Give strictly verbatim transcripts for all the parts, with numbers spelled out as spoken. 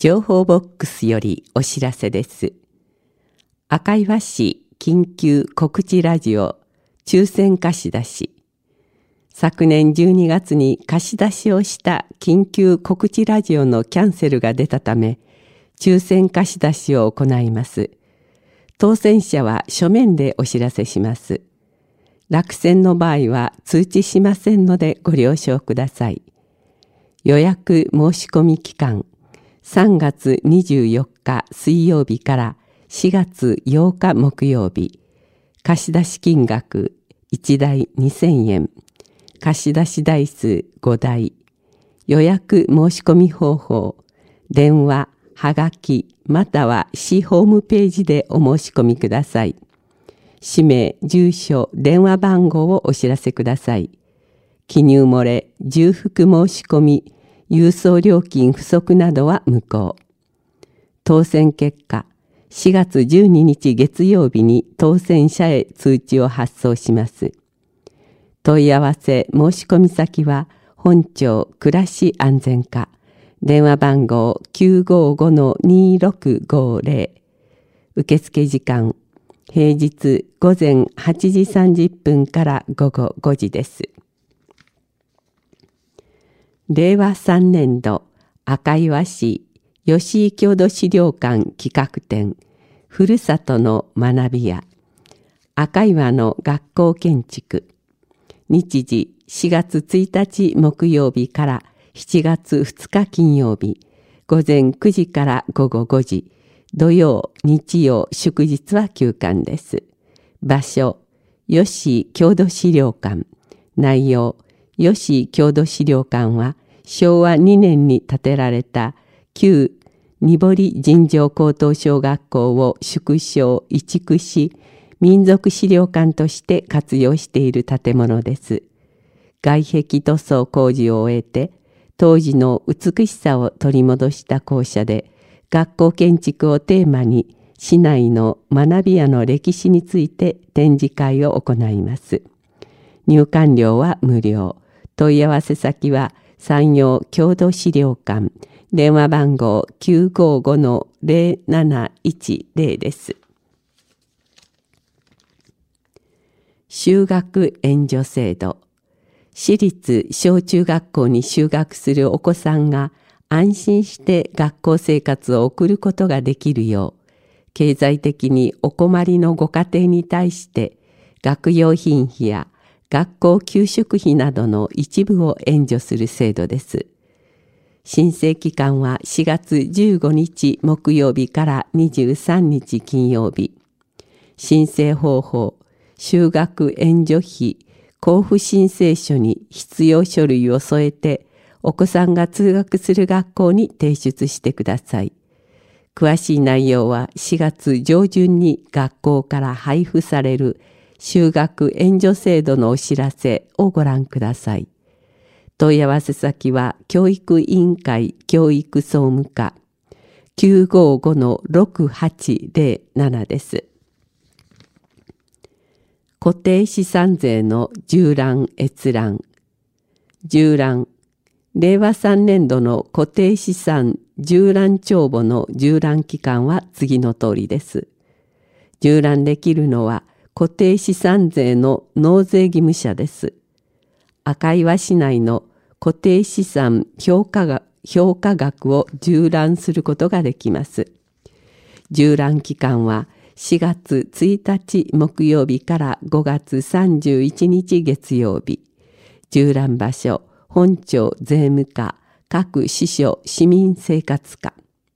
情報ボックスよりお知らせです。赤岩市緊急告知ラジオ抽選貸し出し。昨年じゅうにがつに貸し出しをした緊急告知ラジオのキャンセルが出たため、抽選貸し出しを行います。当選者は書面でお知らせします。落選の場合は通知しませんのでご了承ください。予約申し込み期間、さんがつにじゅうよっか水曜日からしがつようか木曜日。貸し出し金額いちだいにせんえん。貸し出し台数ごだい。予約申し込み方法、電話、はがき、または市ホームページでお申し込みください。氏名、住所、電話番号をお知らせください。記入漏れ、重複申し込み、郵送料金不足などは無効。当選結果、しがつじゅうににち月曜日に当選者へ通知を発送します。問い合わせ申し込み先は本庁暮らし安全課、電話番号 きゅうごごのにろくごぜろ。受付時間、平日午前はちじさんじゅっぷんから午後ごじです。れいわさんねんど赤岩市吉井郷土資料館企画展ふるさとの学びや赤岩の学校建築。日時しがつついたち木曜日からしちがつふつか金曜日、午前くじから午後ごじ、土曜、日曜、祝日は休館です。場所、吉井郷土資料館。内容、吉井郷土資料館はしょうわにねんに建てられた旧にぼり尋常高等小学校を縮小移築し、民族資料館として活用している建物です。外壁塗装工事を終えて、当時の美しさを取り戻した校舎で、学校建築をテーマに、市内の学び舎の歴史について展示会を行います。入館料は無料。問い合わせ先は山陽郷土資料館、電話番号 きゅうごごのぜろなないちぜろ です。就学援助制度。私立小中学校に就学するお子さんが安心して学校生活を送ることができるよう、経済的にお困りのご家庭に対して学用品費や学校給食費などの一部を援助する制度です。申請期間はしがつじゅうごにち木曜日からにじゅうさんにち金曜日。申請方法、就学援助費交付申請書に必要書類を添えて、お子さんが通学する学校に提出してください。詳しい内容はしがつじょうじゅんに学校から配布される就学援助制度のお知らせをご覧ください。問い合わせ先は教育委員会教育総務課 きゅうごごのろくはちぜろなな です。固定資産税の縦覧閲覧。縦覧。れいわさんねんどの固定資産縦覧帳簿の縦覧期間は次の通りです。縦覧できるのは固定資産税の納税義務者です。赤岩市内の固定資産評価額、評価額を縦覧することができます。縦覧期間はしがつついたち木曜日からごがつさんじゅういちにち月曜日。縦覧場所、本庁税務課、各支所市民生活課。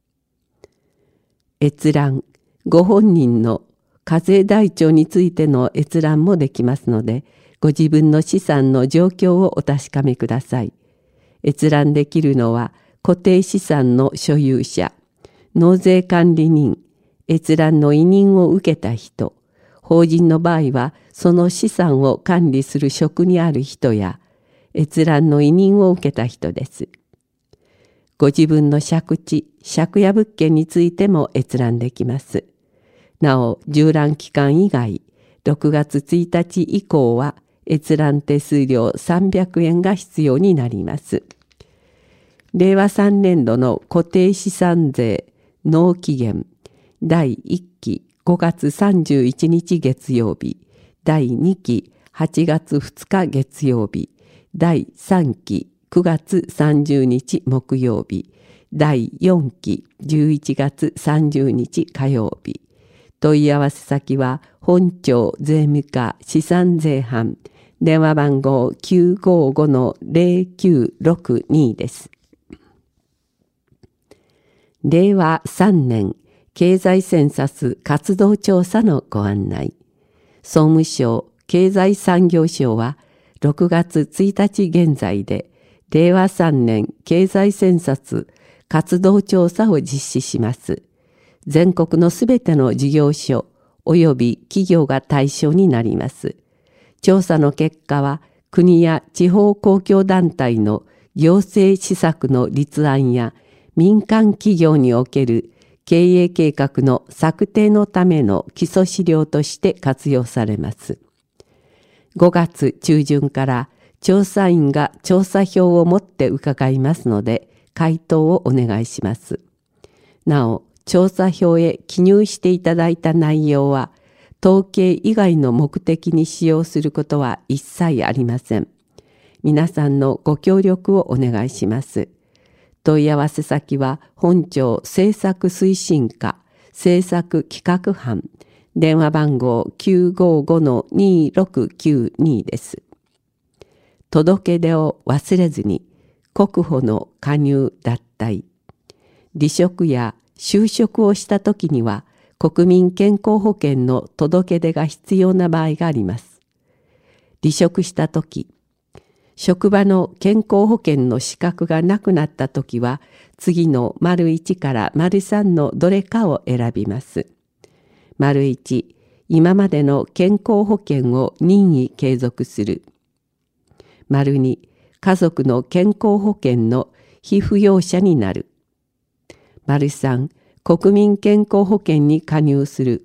閲覧、ご本人の課税台帳についての閲覧もできますので、ご自分の資産の状況をお確かめください。閲覧できるのは固定資産の所有者、納税管理人、閲覧の委任を受けた人、法人の場合はその資産を管理する職にある人や、閲覧の委任を受けた人です。ご自分の借地、借家物件についても閲覧できます。なお、縦覧期間以外、ろくがつついたち以降は閲覧手数料さんびゃくえんが必要になります。 れいわさんねんどの固定資産税納期限だいいっきごがつさんじゅういちにち月曜日、だいにきはちがつふつか月曜日、だいさんきくがつさんじゅうにち木曜日、だいよんきじゅういちがつさんじゅうにち火曜日。問い合わせ先は本庁税務課資産税班、電話番号 きゅうごごのぜろきゅうろくに です。れいわさんねん経済センサス活動調査のご案内。総務省経済産業省はろくがつついたち現在でれいわさんねん経済センサス活動調査を実施します。全国のすべての事業所及び企業が対象になります。調査の結果は国や地方公共団体の行政施策の立案や民間企業における経営計画の策定のための基礎資料として活用されます。ごがつちゅうじゅんから調査員が調査票を持って伺いますので、回答をお願いします。なお、調査票へ記入していただいた内容は、統計以外の目的に使用することは一切ありません。皆さんのご協力をお願いします。問い合わせ先は本庁政策推進課政策企画班、電話番号 きゅうごごのにろくきゅうに です。届け出を忘れずに、国保の加入脱退、離職や就職をしたときには国民健康保険の届け出が必要な場合があります。離職したとき、職場の健康保険の資格がなくなったときは、次の丸いちから丸さんのどれかを選びます。丸いち、今までの健康保険を任意継続する。丸に、家族の健康保険の被扶養者になる。丸さん、国民健康保険に加入する。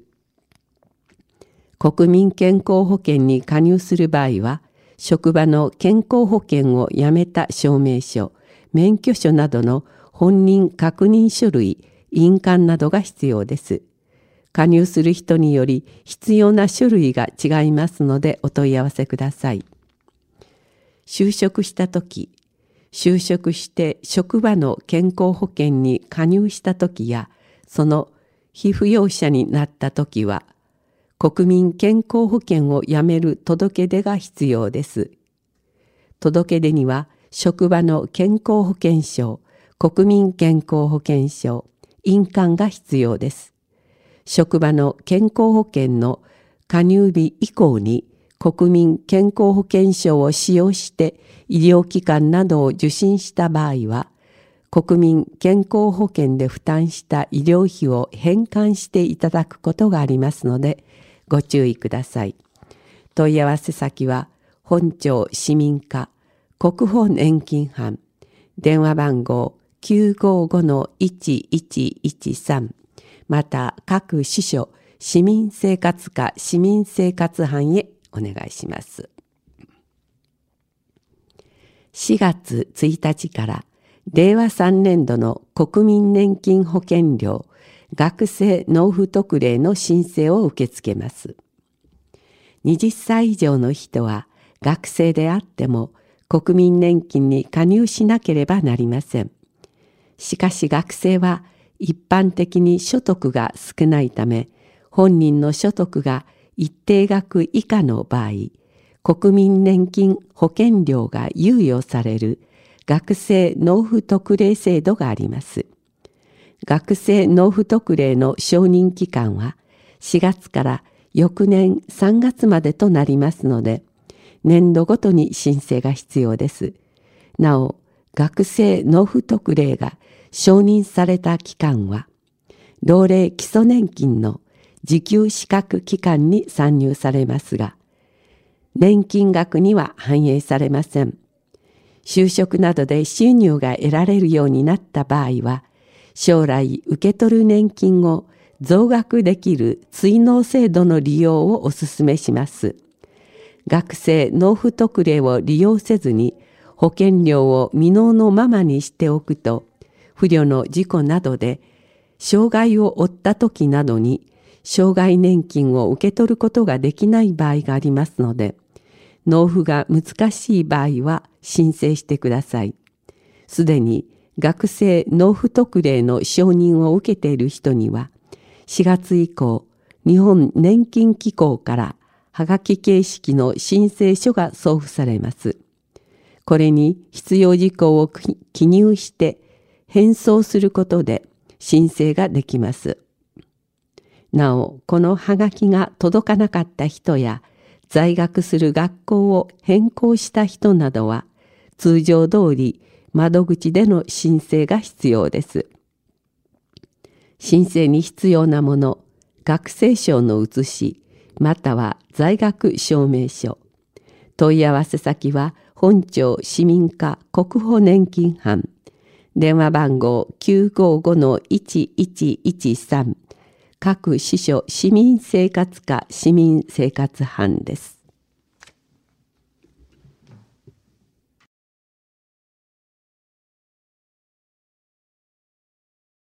国民健康保険に加入する場合は、職場の健康保険をやめた証明書、免許証などの本人確認書類、印鑑などが必要です。加入する人により必要な書類が違いますのでお問い合わせください。就職したとき、就職して職場の健康保険に加入したときや、その被扶養者になったときは、国民健康保険をやめる届け出が必要です。届け出には、職場の健康保険証、国民健康保険証、印鑑が必要です。職場の健康保険の加入日以降に、国民健康保険証を使用して医療機関などを受診した場合は、国民健康保険で負担した医療費を返還していただくことがありますので、ご注意ください。問い合わせ先は、本庁市民課国保年金班、電話番号 きゅうごごのいちいちいちさん、また各支所市民生活課市民生活班へお願いします。しがつついたちかられいわさんねんどの国民年金保険料学生納付特例の申請を受け付けます。はたち以上の人は学生であっても国民年金に加入しなければなりません。しかし学生は一般的に所得が少ないため、本人の所得が一定額以下の場合、国民年金保険料が猶予される学生納付特例制度があります。学生納付特例の承認期間はしがつから翌年さんがつまでとなりますので、年度ごとに申請が必要です。なお、学生納付特例が承認された期間は、老齢基礎年金の受給資格期間に算入されますが、年金額には反映されません。就職などで収入が得られるようになった場合は、将来受け取る年金を増額できる追納制度の利用をお勧めします。学生納付特例を利用せずに保険料を未納のままにしておくと、不慮の事故などで障害を負った時などに障害年金を受け取ることができない場合がありますので、納付が難しい場合は申請してください。すでに学生納付特例の承認を受けている人には、しがつ以降、日本年金機構からはがき形式の申請書が送付されます。これに必要事項を記入して返送することで申請ができます。なお、このはがきが届かなかった人や、在学する学校を変更した人などは、通常通り窓口での申請が必要です。申請に必要なもの、学生証の写し、または在学証明書。問い合わせ先は本庁市民課国保年金班。電話番号 きゅうごごのいちいちいちさん。各支所市民生活課市民生活班です。